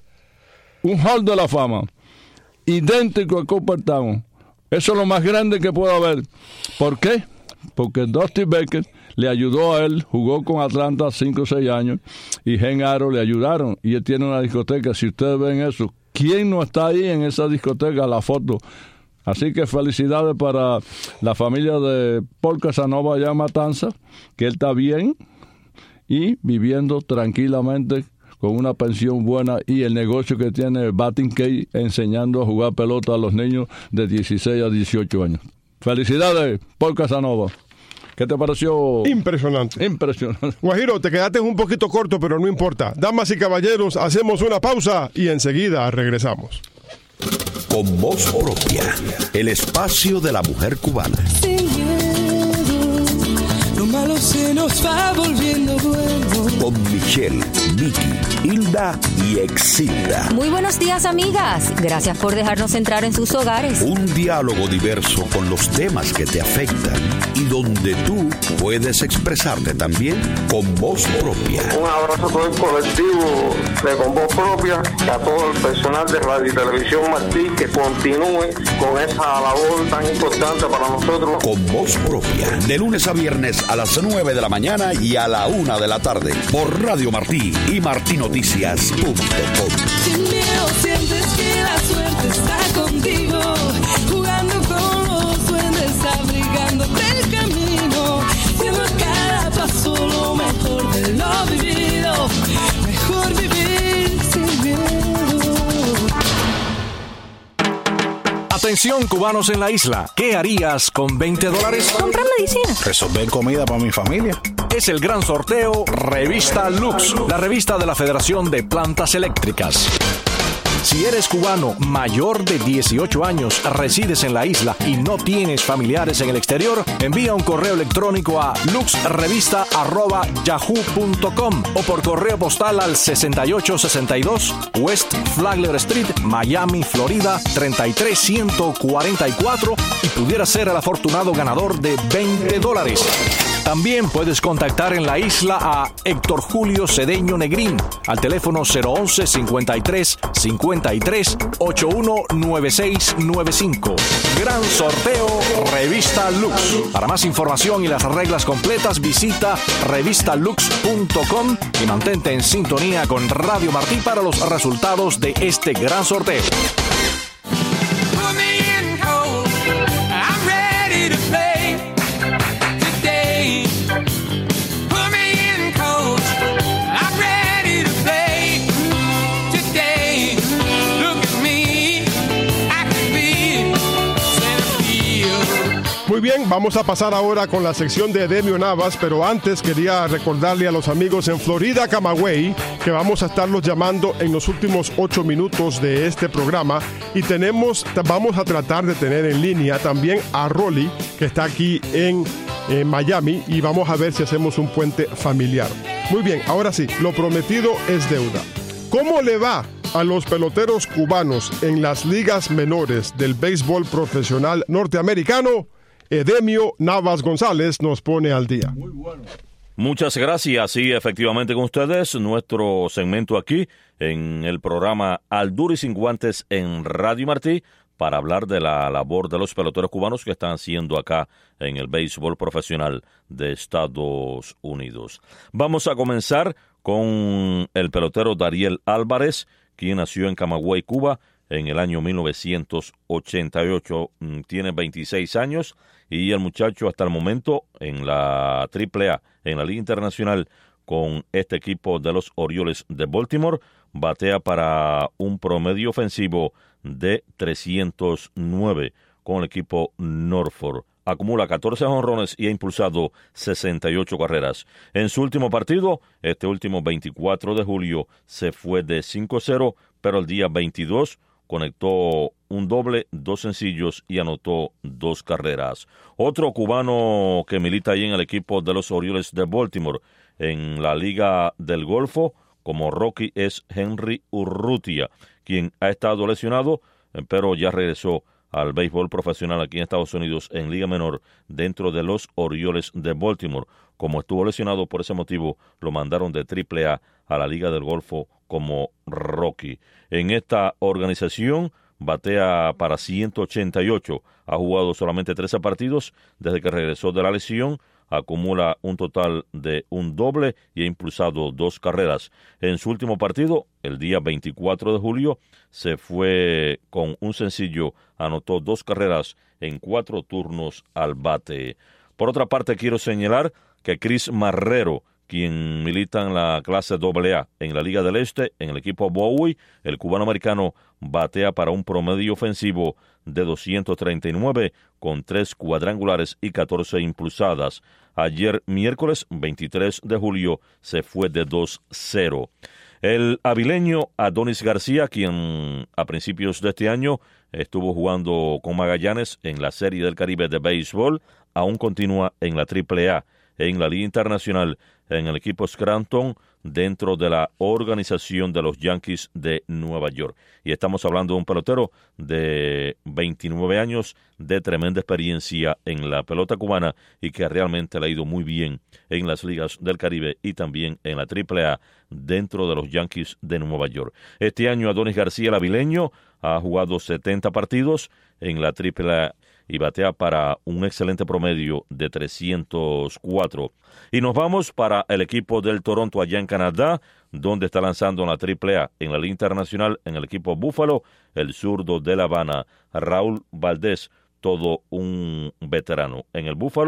D: un hall de la fama, idéntico a Cooperstown. Eso es lo más grande que puede haber. ¿Por qué? Porque Dusty Baker le ayudó a él, jugó con Atlanta cinco o seis años, y Gen Aro le ayudaron, y él tiene una discoteca. Si ustedes ven eso, ¿quién no está ahí en esa discoteca? La foto. Así que felicidades para la familia de Paul Casanova allá en Matanza, que él está bien y viviendo tranquilamente con una pensión buena, y el negocio que tiene el Batting Cage, enseñando a jugar pelota a los niños de dieciséis a dieciocho años. Felicidades, Paul Casanova. ¿Qué te pareció?
C: Impresionante.
D: Impresionante.
C: Guajiro, te quedaste un poquito corto, pero no importa. Damas y caballeros, hacemos una pausa y enseguida regresamos.
A: Con voz propia, el espacio de la mujer cubana.
F: Sin miedo, lo malo se nos va volviendo bueno.
A: Con Michelle, Vicky, Hilda y Exilda.
G: Muy buenos días, amigas. Gracias por dejarnos entrar en sus hogares.
A: Un diálogo diverso con los temas que te afectan y donde tú puedes expresarte también con voz propia.
H: Un abrazo a todo el colectivo de Con Voz Propia y a todo el personal de Radio y Televisión Martí, que continúe con esa labor tan importante para nosotros.
A: Con Voz Propia, de lunes a viernes a las nueve de la mañana y a la una de la tarde, por Radio Martí y martí noticias punto com.
F: Sin miedo sientes que la suerte está contigo, jugando con los duendes, abrigándote el camino, siendo cada paso lo mejor de lo vivido, mejor vivir sin miedo.
I: Atención, cubanos en la isla. ¿Qué harías con veinte dólares?
G: Comprar medicina.
J: Resolver comida para mi familia.
I: Es el gran sorteo Revista Lux, la revista de la Federación de Plantas Eléctricas. Si eres cubano mayor de dieciocho años, resides en la isla y no tienes familiares en el exterior, envía un correo electrónico a luxrevista arroba yahoo punto com o por correo postal al sesenta y ocho sesenta y dos West Flagler Street, Miami, Florida treinta y tres ciento cuarenta y cuatro y pudieras ser el afortunado ganador de veinte dólares. También puedes contactar en la isla a Héctor Julio Cedeño Negrín al teléfono cero once cincuenta y tres cincuenta y tres ochenta y uno noventa y seis noventa y cinco. Gran sorteo Revista Lux. Para más información y las reglas completas visita revista lux punto com y mantente en sintonía con Radio Martí para los resultados de este gran sorteo.
C: Muy bien, vamos a pasar ahora con la sección de Edemio Navas, pero antes quería recordarle a los amigos en Florida, Camagüey, que vamos a estarlos llamando en los últimos ocho minutos de este programa y tenemos, vamos a tratar de tener en línea también a Rolly, que está aquí en, en Miami, y vamos a ver si hacemos un puente familiar. Muy bien, ahora sí, lo prometido es deuda. ¿Cómo le va a los peloteros cubanos en las ligas menores del béisbol profesional norteamericano? Edemio Navas González nos pone al día.
K: Muy bueno. Muchas gracias. Sí, efectivamente con ustedes, nuestro segmento aquí en el programa Al Duro y Sin Guantes en Radio Martí para hablar de la labor de los peloteros cubanos que están haciendo acá en el béisbol profesional de Estados Unidos. Vamos a comenzar con el pelotero Dariel Álvarez, quien nació en Camagüey, Cuba, en el año mil novecientos ochenta y ocho. Tiene veintiséis años y el muchacho hasta el momento en la triple A, en la Liga Internacional, con este equipo de los Orioles de Baltimore, batea para un promedio ofensivo de trescientos nueve con el equipo Norfolk. Acumula catorce jonrones y ha impulsado sesenta y ocho carreras. En su último partido, este último veinticuatro de julio, se fue de cinco cero, pero el día veintidós conectó un doble, dos sencillos y anotó dos carreras. Otro cubano que milita ahí en el equipo de los Orioles de Baltimore en la Liga del Golfo como Rocky es Henry Urrutia, quien ha estado lesionado, pero ya regresó al béisbol profesional aquí en Estados Unidos en Liga Menor dentro de los Orioles de Baltimore. Como estuvo lesionado, por ese motivo lo mandaron de triple A a la Liga del Golfo como Rocky. En esta organización batea para ciento ochenta y ocho, ha jugado solamente trece partidos desde que regresó de la lesión, acumula un total de un doble y ha impulsado dos carreras. En su último partido, el día veinticuatro de julio, se fue con un sencillo, anotó dos carreras en cuatro turnos al bate. Por otra parte, quiero señalar que Chris Marrero, quien milita en la clase doble A en la Liga del Este, en el equipo Bowie, el cubano-americano batea para un promedio ofensivo de doscientos treinta y nueve con tres cuadrangulares y catorce impulsadas. Ayer, miércoles veintitrés de julio, se fue de dos cero. El avileño Adonis García, quien a principios de este año estuvo jugando con Magallanes en la Serie del Caribe de béisbol, aún continúa en la triple A, en la Liga Internacional, en el equipo Scranton, dentro de la organización de los Yankees de Nueva York. Y estamos hablando de un pelotero de veintinueve años, de tremenda experiencia en la pelota cubana y que realmente le ha ido muy bien en las ligas del Caribe y también en la triple A dentro de los Yankees de Nueva York. Este año Adonis García, el avileño, ha jugado setenta partidos en la triple A y batea para un excelente promedio de trescientos cuatro. Y nos vamos para el equipo del Toronto allá en Canadá, donde está lanzando en la triple A, en la Liga Internacional, en el equipo Búfalo, el zurdo de La Habana, Raúl Valdés, todo un veterano. En el Búfalo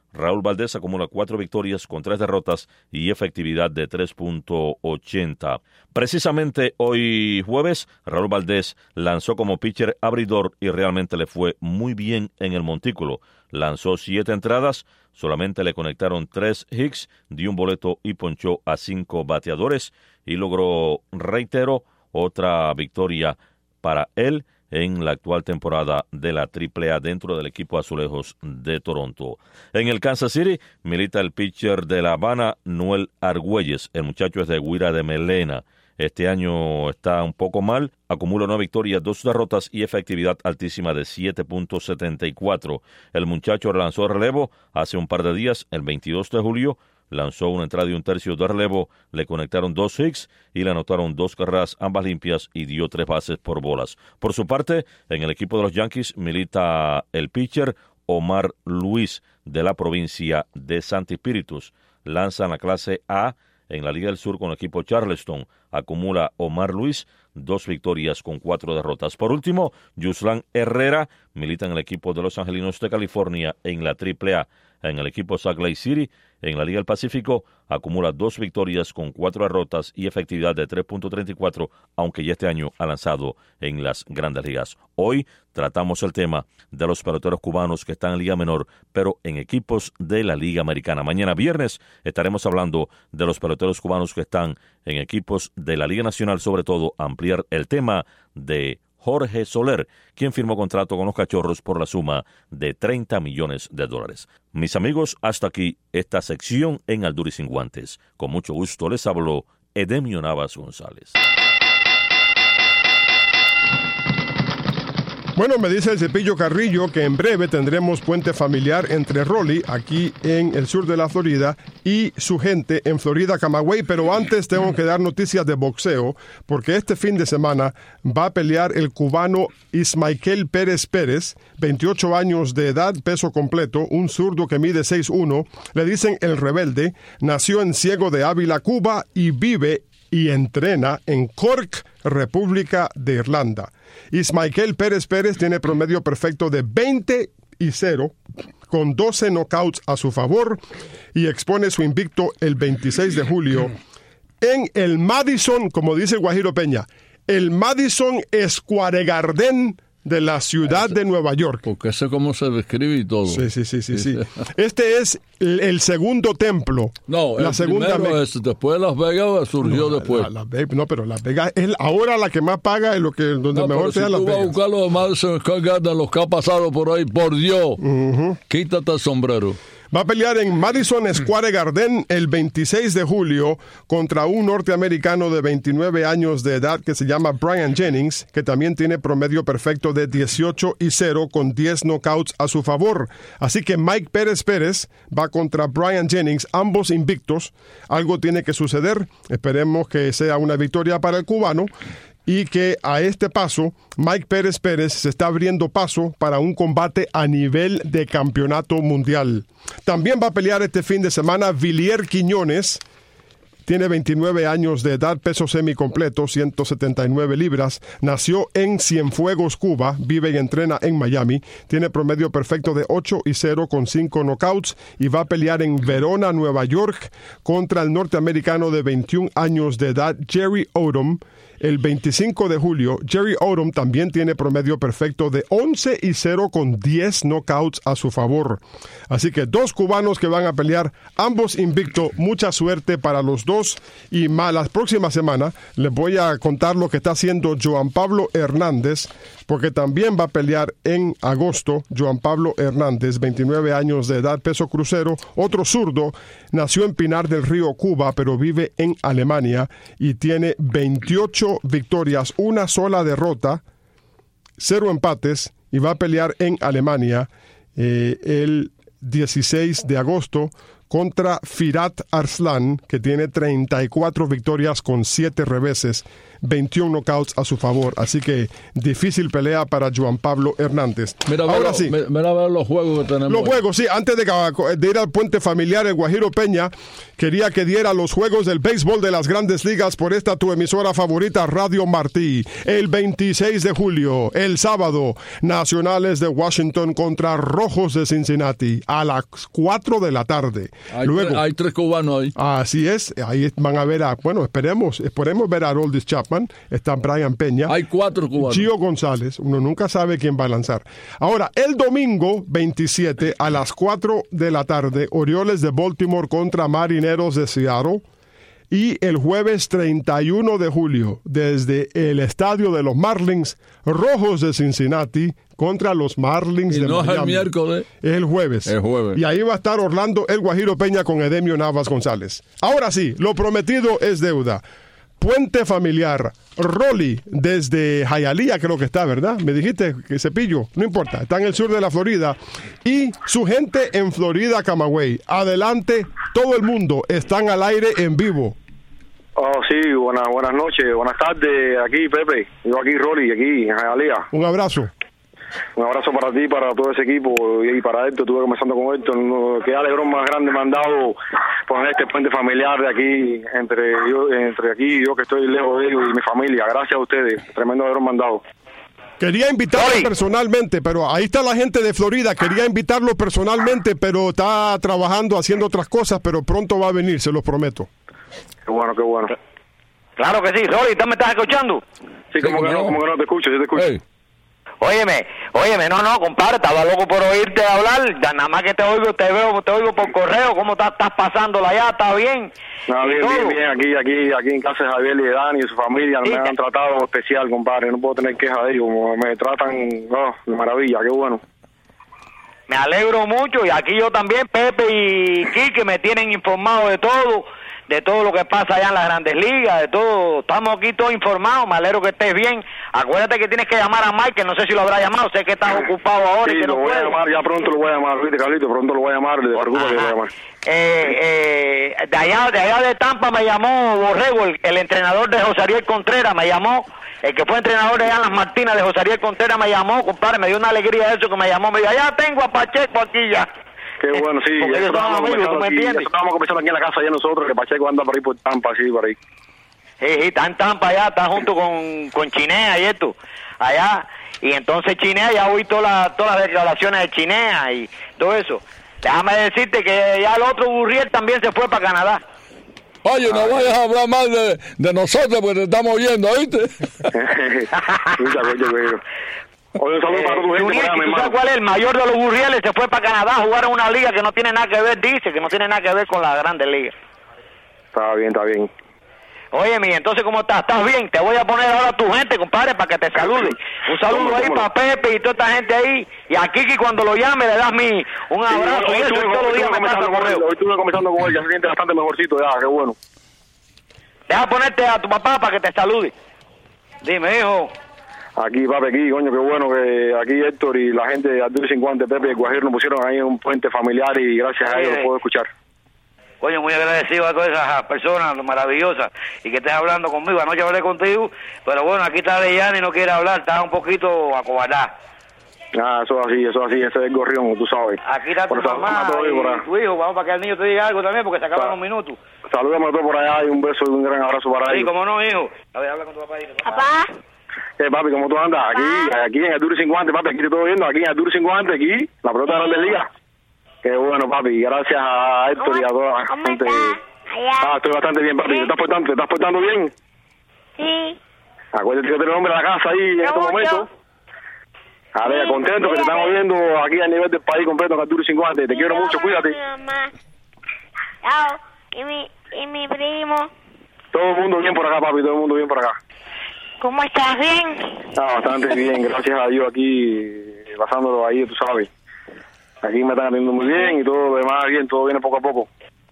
K: Raúl Valdés acumula cuatro victorias con tres derrotas y efectividad de tres punto ochenta. Precisamente hoy jueves, Raúl Valdés lanzó como pitcher abridor y realmente le fue muy bien en el montículo. Lanzó siete entradas, solamente le conectaron tres hits, dio un boleto y ponchó a cinco bateadores y logró, reitero, otra victoria para él en la actual temporada de la triple A dentro del equipo Azulejos de Toronto. En el Kansas City milita el pitcher de La Habana, Noel Argüelles. El muchacho es de Guira de Melena. Este año está un poco mal, acumula una victoria, dos derrotas y efectividad altísima de siete punto setenta y cuatro. El muchacho lanzó relevo hace un par de días, el veintidós de julio, lanzó una entrada y un tercio de relevo, le conectaron dos hits y le anotaron dos carreras, ambas limpias, y dio tres bases por bolas. Por su parte, en el equipo de los Yankees milita el pitcher Omar Luis de la provincia de Santi Espíritus. Lanza en la clase A en la Liga del Sur con el equipo Charleston. Acumula Omar Luis dos victorias con cuatro derrotas. Por último, Yuslan Herrera milita en el equipo de los Angelinos de California en la triple A. En el equipo Salt Lake City, en la Liga del Pacífico, acumula dos victorias con cuatro derrotas y efectividad de tres punto treinta y cuatro, aunque ya este año ha lanzado en las Grandes Ligas. Hoy tratamos el tema de los peloteros cubanos que están en Liga Menor, pero en equipos de la Liga Americana. Mañana viernes estaremos hablando de los peloteros cubanos que están en equipos de la Liga Nacional, sobre todo ampliar el tema de Jorge Soler, quien firmó contrato con los Cachorros por la suma de treinta millones de dólares. Mis amigos, hasta aquí esta sección en Al Duro y Sin Guantes. Con mucho gusto les habló Edemio Navas González.
C: Bueno, me dice el Cepillo Carrillo que en breve tendremos puente familiar entre Rolly, aquí en el sur de la Florida, y su gente en Florida, Camagüey. Pero antes tengo que dar noticias de boxeo, porque este fin de semana va a pelear el cubano Ismael Pérez Pérez, veintiocho años de edad, peso completo, un zurdo que mide seis uno. Le dicen el Rebelde, nació en Ciego de Ávila, Cuba, y vive y entrena en Cork, República de Irlanda. Ismael Pérez Pérez tiene promedio perfecto de veinte y cero, con doce knockouts a su favor, y expone su invicto el veintiséis de julio en el Madison, como dice Guajiro Peña, el Madison Square Garden de la ciudad de Nueva York.
D: Porque sé cómo se describe y todo.
C: Sí, sí, sí, sí, sí. Este es el, el segundo templo.
D: No,
C: la
D: el
C: segunda
D: primero
C: me...
D: es, después Las Vegas surgió
C: no,
D: después.
C: La, la, no, pero Las Vegas es ahora la que más paga, es lo que donde
D: no,
C: mejor sea
D: si
C: Las
D: Vegas. Si tú vas a buscar los Madison Square Garden, los que ha pasado por ahí, por Dios, uh-huh. Quítate el sombrero.
C: Va a pelear en Madison Square Garden el veintiséis de julio contra un norteamericano de veintinueve años de edad que se llama Brian Jennings, que también tiene promedio perfecto de dieciocho y cero con diez knockouts a su favor. Así que Mike Pérez Pérez va contra Brian Jennings, ambos invictos. Algo tiene que suceder. Esperemos que sea una victoria para el cubano. Y que a este paso, Mike Pérez Pérez se está abriendo paso para un combate a nivel de campeonato mundial. También va a pelear este fin de semana Villier Quiñones. Tiene veintinueve años de edad, peso semicompleto, ciento setenta y nueve libras. Nació en Cienfuegos, Cuba. Vive y entrena en Miami. Tiene promedio perfecto de ocho y cero con cinco knockouts. Y va a pelear en Verona, Nueva York, contra el norteamericano de veintiún años de edad, Jerry Odom. El veinticinco de julio, Jerry Odom también tiene promedio perfecto de once y cero con diez knockouts a su favor. Así que dos cubanos que van a pelear, ambos invictos. Mucha suerte para los dos. Y más, la próxima semana les voy a contar lo que está haciendo Joan Pablo Hernández, porque también va a pelear en agosto. Joan Pablo Hernández, veintinueve años de edad, peso crucero, otro zurdo, nació en Pinar del Río, Cuba, pero vive en Alemania y tiene veintiocho victorias, una sola derrota, cero empates, y va a pelear en Alemania eh, el dieciséis de agosto contra Firat Arslan, que tiene treinta y cuatro victorias con siete reveses, veintiún knockouts a su favor. Así que difícil pelea para Juan Pablo Hernández.
D: Mira,
C: Ahora
D: mira,
C: sí.
D: Mira, mira a ver los juegos que tenemos.
C: Los juegos, sí. Antes de, de ir al puente familiar, el Guajiro Peña quería que diera los juegos del béisbol de las Grandes Ligas por esta tu emisora favorita, Radio Martí. El veintiséis de julio, el sábado, Nacionales de Washington contra Rojos de Cincinnati a las cuatro de la tarde.
D: Hay,
C: Luego,
D: tres, hay tres cubanos ahí.
C: Así es, ahí van a ver a, bueno, esperemos, esperemos ver a Aroldis Chapman, está Brian Peña.
D: Hay cuatro cubanos.
C: Gio González, uno nunca sabe quién va a lanzar. Ahora, el domingo veintisiete a las cuatro de la tarde, Orioles de Baltimore contra Marineros de Seattle. Y el jueves treinta y uno de julio, desde el estadio de los Marlins, Rojos de Cincinnati contra los Marlins
D: y
C: de
D: no
C: Miami.
D: Es el miércoles.
C: Es el jueves.
D: El jueves.
C: Y ahí va a estar Orlando El Guajiro Peña con Edemio Navas González. Ahora sí, lo prometido es deuda. Puente familiar. Rolly, desde Hialeah creo que está, ¿verdad? Me dijiste que Cepillo, no importa, está en el sur de la Florida. Y su gente en Florida, Camagüey. Adelante, todo el mundo, están al aire en vivo.
H: Oh, sí, buenas buenas noches, buenas tardes, aquí Pepe, yo aquí Rolly, aquí en Hialeah.
C: Un abrazo.
H: Un abrazo para ti, para todo ese equipo y para Héctor. Estuve comenzando con Héctor. Qué alegrón más grande me han dado poner este puente familiar de aquí, entre yo, entre aquí y yo que estoy lejos de ellos y mi familia. Gracias a ustedes. Tremendo alegrón me han dado.
C: Quería invitarlo Sorry. personalmente, pero ahí está la gente de Florida. Quería invitarlo personalmente, pero está trabajando, haciendo otras cosas, pero pronto va a venir, se los prometo.
H: Qué bueno, qué bueno.
L: Claro que sí. Rolly, ¿me estás escuchando?
H: Sí, como que no, como que no te escucho, yo te escucho. Hey.
L: Óyeme, óyeme, no, no, compadre, estaba loco por oírte hablar, nada más que te oigo, te veo, te oigo por correo, ¿cómo estás, estás pasándola allá? ¿Está bien?
H: No, bien, bien, bien, aquí, aquí, aquí en casa de Javier y de Dani y su familia, sí, me han tratado especial, compadre, no puedo tener queja de ellos, me tratan, oh, de maravilla, qué bueno.
L: Me alegro mucho, y aquí yo también, Pepe y Quique, me tienen informado de todo, de todo lo que pasa allá en las Grandes Ligas, de todo, estamos aquí todos informados, me alegro que estés bien. Acuérdate que tienes que llamar a Mike, que no sé si lo habrá llamado, sé que estás ocupado ahora
H: sí,
L: y que
H: lo
L: no
H: voy
L: puede.
H: a llamar, ya pronto lo voy a llamar, ¿viste, Carlito? Pronto lo voy a llamar, te preocupes que lo voy a llamar.
L: Eh, eh, de allá de allá de Tampa me llamó Borrego, el, el entrenador de José Ariel Contreras, me llamó, el que fue entrenador de allá en Las Martinas de José Ariel Contreras me llamó, compadre, me dio una alegría eso que me llamó, me dijo, allá tengo a Pacheco aquí ya.
H: Qué bueno, sí,
L: porque
H: eso estábamos conversando aquí, eso
L: entiendes.
H: estábamos conversando aquí en la casa ya nosotros, que Pacheco anda por ahí por Tampa, sí, por ahí.
L: Sí, sí, está en Tampa allá, está junto con, con Chinea y esto, allá, y entonces Chinea, ya oí todas la, todas las declaraciones de Chinea y todo eso. Déjame decirte que ya el otro Gurriel también se fue para Canadá.
D: Oye, no vayas a hablar mal de, de nosotros porque te estamos oyendo, ¿oíste?
H: Muchas gracias, Oye, un saludo
L: eh,
H: para tu gente.
L: Uriel, ¿tú sabes cuál es? El mayor de los Gurrieles se fue para Canadá a jugar en una liga que no tiene nada que ver, dice, que no tiene nada que ver con la Grandes Ligas.
H: Está bien, está bien.
L: Oye, mi, entonces, ¿cómo estás? ¿Estás bien? Te voy a poner ahora a tu gente, compadre, para que te salude. Un saludo ahí para Pepe y toda esta gente ahí. Y a Kiki, cuando lo llame, le das mi un abrazo.
H: Sí, hoy,
L: y eso
H: hoy,
L: todos los días me pasa por él.
H: Hoy estuve conversando con él, ya se siente bastante mejorcito, ya, qué bueno.
L: Deja ponerte a tu papá para que te salude. Dime, hijo.
H: Aquí, papi, aquí, coño, qué bueno que aquí Héctor y la gente de Arturo cincuenta, Pepe y Guajiro nos pusieron ahí en un puente familiar y gracias a ellos lo puedo escuchar.
L: Coño, muy agradecido a todas esas personas maravillosas y que estés hablando conmigo. Anoche hablé contigo, pero bueno, aquí está Leyani y no quiere hablar, está un poquito acobardado.
H: Ah, eso es así, eso es así, ese es el gorrión, tú sabes.
L: Aquí está tu
H: por
L: mamá y tu hijo, vamos para que el niño te diga algo también porque se acaban los minutos.
H: Salúdame a todos por allá y un beso y un gran abrazo para ellos.
L: Sí, cómo no, hijo. A ver, habla con tu papá. Ahí,
M: papá.
H: Eh, papi, ¿cómo tú andas? Aquí, aquí en Arturo cincuenta, papi, aquí te estoy viendo, aquí en Arturo cincuenta, aquí, la pelota de Grandes Ligas. Qué bueno, papi, gracias a Héctor y a toda la gente. Ah, estoy bastante bien, papi. ¿Te estás portando, te estás portando bien?
M: Sí.
H: Acuérdate que tengo el hombre de la casa ahí en estos momentos. A ver, contento que te estamos viendo aquí a nivel del país completo en Arturo cincuenta. Te quiero mucho, cuídate.
M: Mamá. Chao. ¿Y mi, y mi primo?
H: Todo el mundo bien por acá, papi, todo el mundo bien por acá.
M: ¿Cómo estás? ¿Bien?
H: Ah, bastante bien, gracias a Dios aquí, pasándolo ahí, tú sabes. Aquí me están atendiendo muy bien y todo lo demás bien, todo viene poco a poco.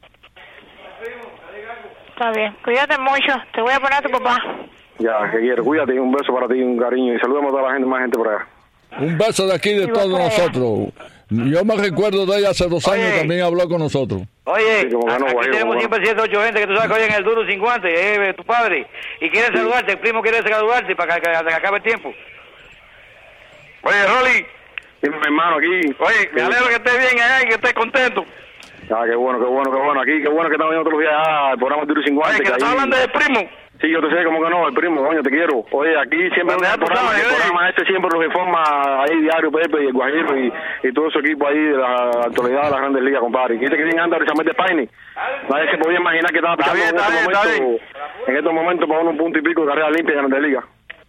M: Está bien, cuídate mucho, te voy a poner a tu papá.
H: Ya, que quiero, cuídate, un beso para ti, un cariño y saludamos a toda la gente, más gente por allá.
D: Un beso de aquí de todos nosotros. Yo me recuerdo de ella hace dos
L: Oye.
D: años, también habló con nosotros.
L: Oye,
H: Sí, como que no,
L: aquí
H: guayo,
L: tenemos
H: como
L: siempre siete, ocho gente que tú sabes que oyen el duro cincuenta, eh, tu padre, y quiere saludarte, el primo quiere saludarte para que, que, que acabe el tiempo. Oye, Rolly.
H: Dime, mi hermano, aquí.
L: Oye, me alegro que estés bien allá y que estés contento.
H: Ah, qué bueno, qué bueno, qué bueno. Aquí, qué bueno que estamos viendo todos los días ah, el programa Duro y Cincuenta.
L: Oye, que
H: ahí-
L: estás hablando del primo.
H: Sí, yo te sé como que no, el primo, coño, te quiero. Oye, aquí siempre
L: Bueno, ya
H: el
L: tú
H: programa,
L: sabes,
H: el
L: oye.
H: programa este siempre los informa ahí diario Pepe y el Guajiro y, y todo su equipo ahí de la actualidad de las Grandes Ligas, compadre. Y dice que bien anda precisamente Spiny. Nadie se podía imaginar que estaba
L: Está
H: pisando
L: bien,
H: en,
L: está
H: estos
L: bien, está
H: momentos, en estos momentos para un punto y pico de carrera limpia en Grandes Ligas.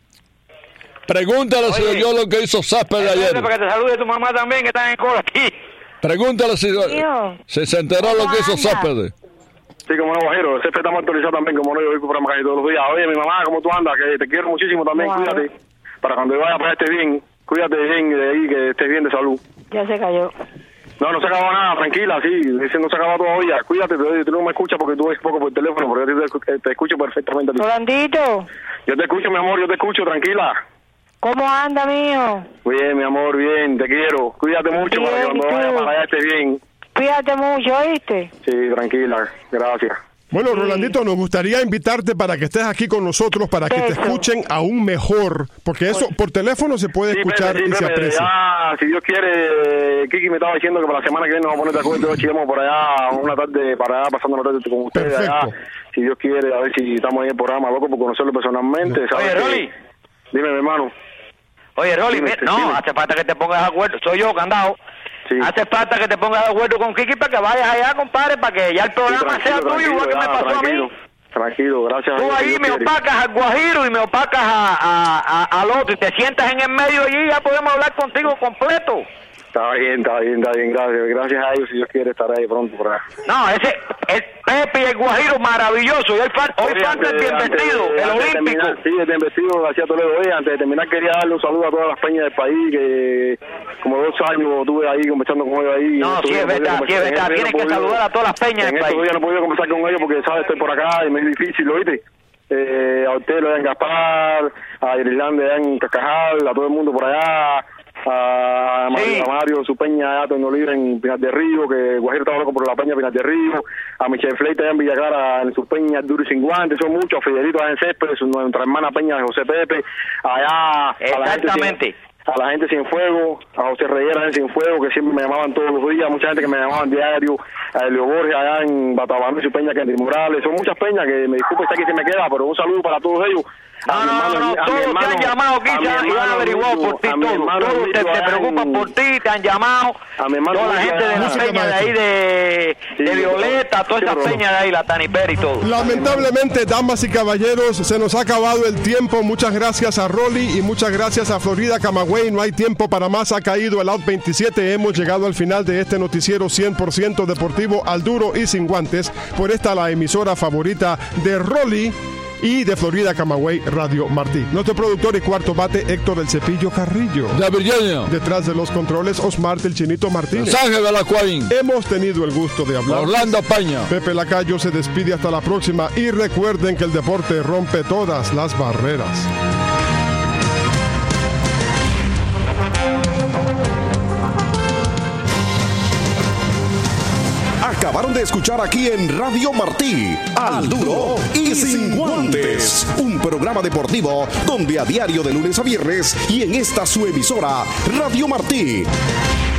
D: Pregúntale si
L: Oye.
D: oyó lo que hizo Céspedes ayer.
L: Para que te salude tu mamá también, que está en cola aquí.
D: Pregúntale si,
M: Tío.
D: si se enteró lo que hizo Céspedes.
H: Sí, como no, Guajiro. Siempre estamos actualizados también, como no, yo voy por programa casi todos los días. Oye, mi mamá, ¿cómo tú andas? Que te quiero muchísimo también,
M: Wow.
H: cuídate. Para cuando vaya para estés bien, cuídate bien de ahí, que estés bien de salud.
M: Ya se cayó.
H: No, no se acabó nada, tranquila, sí, dice no se acabó todavía. Cuídate, tú, tú no me escuchas porque tú ves poco por teléfono, porque yo te, te escucho perfectamente a ti.
M: Rolandito,
H: Yo te escucho, mi amor, yo te escucho, tranquila.
M: ¿cómo anda, mío?
H: Bien, mi amor, bien, te quiero. Cuídate mucho para que
M: Bien,
H: cuando
M: ¿y tú?
H: vaya para allá estés bien.
M: Cuídate mucho, ¿oíste?
H: Sí, tranquila, gracias.
C: Bueno, Rolandito, nos gustaría invitarte para que estés aquí con nosotros, para que te
M: Eso.
C: escuchen aún mejor, porque eso por teléfono se puede
H: Sí,
C: escuchar
H: Pepe, sí,
C: y se
H: Pepe,
C: aprecia.
H: ya, si Dios quiere, Kiki me estaba diciendo que para la semana que viene nos vamos a poner de acuerdo, entonces iremos por allá una tarde, para allá, pasando una tarde con ustedes allá.
C: Perfecto.
H: Si Dios quiere, a ver si estamos ahí en el programa, loco, por conocerlo personalmente. ¿sabes
L: Oye,
H: qué?
L: Rolly.
H: Dime, mi hermano.
L: Oye, Rolly,
H: Dime,
L: mira, no,
H: dime.
L: hace falta que te pongas de acuerdo. Soy yo, Candado.
H: Sí.
L: Hace falta que te pongas de acuerdo con Kiki para que vayas allá, compadre, para que ya el
H: Sí,
L: programa sea tuyo, igual que me
H: ya,
L: pasó
H: tranquilo,
L: a mí.
H: tranquilo, gracias. a
L: Tú
H: Dios, si
L: ahí
H: Dios
L: me
H: quiere.
L: opacas al Guajiro y me opacas a, a, a- al otro y te sientas en el medio allí y ya podemos hablar contigo completo.
H: Está bien, está bien, está bien, gracias. Gracias a ellos, si Dios quiere, estar ahí pronto por allá.
L: No, ese, el Pepe y el Guajiro maravilloso. Y hoy, fal- hoy
H: Oye,
L: falta el
H: antes-
L: bien
H: antes-
L: vestido, el
H: antes de
L: olímpico.
H: terminar, sí, el bien vestido García Toledo. Oye, antes de terminar quería darle un saludo a todas las peñas del país, que como dos años estuve ahí conversando con ellos ahí.
L: No,
H: En estos
L: sí,
H: días
L: es
H: no he podido
L: verdad, sí, es
H: conversar-
L: verdad.
H: en estos
L: Tienes que
H: días no he podido-
L: saludar a todas las peñas
H: En
L: del
H: estos
L: país.
H: días no he podido conversar con ellos porque, ¿sabes? Estoy por acá y me es difícil, ¿oíste? Eh, a usted, en Gaspar, a Irlanda, en Cacajal, a todo el mundo por allá, a Mario,
L: Sí.
H: a Mario su peña allá, Toño Libre en Pinar de Río, que Guajiro estaba loco por la peña Pinar de Río, a Michelle Fleita allá en Villacara en su peña Duro y Cincuante, son muchos, a Fidelito allá en Céspedes, su- nuestra hermana peña de José Pepe, allá a la gente
L: Exactamente.
H: sin- a la gente sin fuego, a José Reyera en Sin Fuego, que siempre me llamaban todos los días, mucha gente que me llamaban diario, a Elio Borges allá en Batabano y su peña, Kenry Morales, son muchas peñas que me disculpe si aquí se me queda, pero un saludo para todos ellos. A
L: No,
H: mi
L: no,
H: hermano-
L: no, no,
H: a mi
L: todos te
H: hermano-
L: han llamado aquí
H: a mi
L: y han
H: hermano
L: averiguado
H: Emilio,
L: por ti,
H: a mi
L: todos,
H: hermano
L: todos te,
H: Emilio
L: te
H: allá
L: preocupan
H: en-
L: por ti, te han llamado,
H: A mi hermano
L: toda la
H: Emilio
L: gente de
H: allá
L: la
H: en-
C: Música,
L: peña de ahí de,
H: Sí,
L: de Violeta, todas
H: sí,
L: esas
H: pero-
L: peñas de ahí, la Taniper y todo.
C: Lamentablemente, damas y caballeros, se nos ha acabado el tiempo. Muchas gracias a Rolly y muchas gracias a Florida Camagüey. No hay tiempo para más. Ha caído el out veintisiete. Hemos llegado al final de este noticiero cien por ciento deportivo al duro y sin guantes. Por esta la emisora favorita de Rolly y de Florida Camagüey, Radio Martí. Nuestro productor y cuarto bate, Héctor El Cepillo Carrillo.
D: De Virginia.
C: Detrás de los controles, Osmar del Chinito Martínez.
D: Los Ángeles de la Cuaín.
C: Hemos tenido el gusto de hablar.
D: Orlando Peña.
C: Pepe Lacayo se despide hasta la próxima y recuerden que el deporte rompe todas las barreras.
A: Acabaron de escuchar aquí en Radio Martí, Al Duro y Sin Guantes, un programa deportivo donde a diario de lunes a viernes y en esta su emisora, Radio Martí.